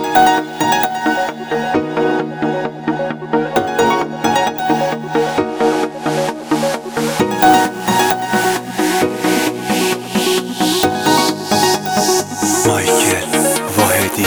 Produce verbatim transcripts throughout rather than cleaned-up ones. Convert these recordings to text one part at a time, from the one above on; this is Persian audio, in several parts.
مایکل واحدی.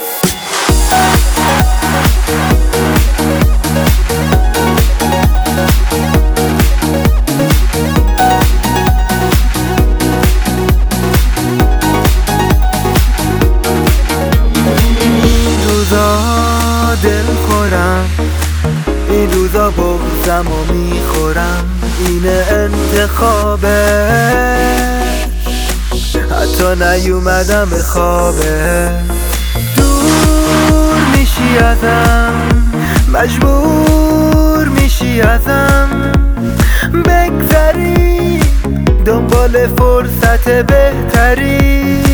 این روزا دل خورم، این روزا بغضم و میخورم، اینه انتخابه، حتی نیومدم به خوابه. دور میشی ازم، مجبور میشی ازم، بگذری دنبال فرصت بهتری.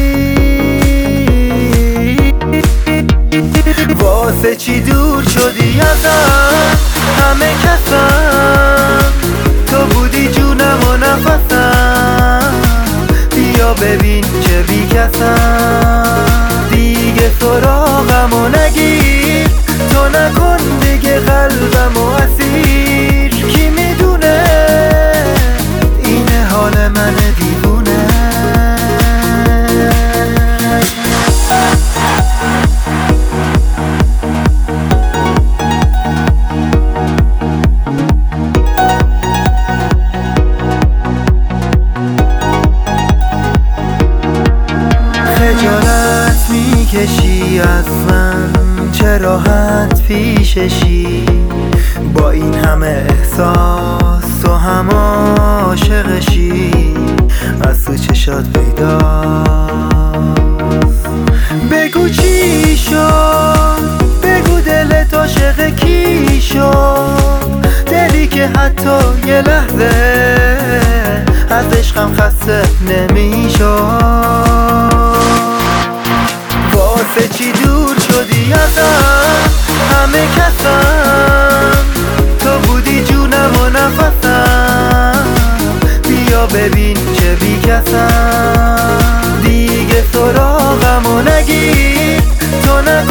واسه چی دور شدی ازم؟ همه کسم تو بودی، جونم و نفسم. بیا ببین چه بی کسم، دیگه سراغم و نگیر، تو نکن دیگه قلبم و اسیر. کی میدونه اینه حال من دیوونه. خجالت میکشی از من، چه راحت پیششی، با این همه احساس تو هم عاشقشی، از تو چشات پیداست. بگو چی شد، بگو دلت عاشق کی شد، دلی که حتی یه لحظه از عشقم خسته نمیشد. واسه چی دور شدی ازم؟ همه کسم تو بودی، جونم و نفسم. بیا ببین چه بی کسم، دیگه سراغم و نگیر، تو نکن